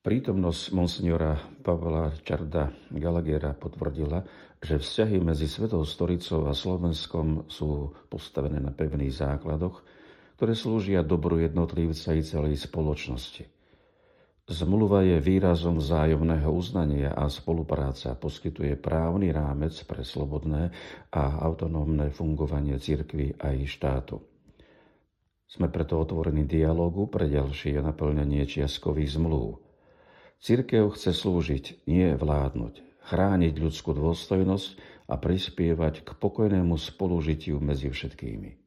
Prítomnosť monsignora Pavla Čarda Gallaghera potvrdila, že vzťahy medzi Svetou Storicou a Slovenskom sú postavené na pevných základoch, ktoré slúžia dobru jednotlivca i celej spoločnosti. Zmluva je výrazom vzájomného uznania a spolupráca poskytuje právny rámec pre slobodné a autonómne fungovanie cirkvi aj štátu. Sme preto otvorení dialógu pre ďalšie naplňanie čiastkových zmluv. Cirkev chce slúžiť, nie vládnuť, chrániť ľudskú dôstojnosť a prispievať k pokojnému spolužitiu medzi všetkými.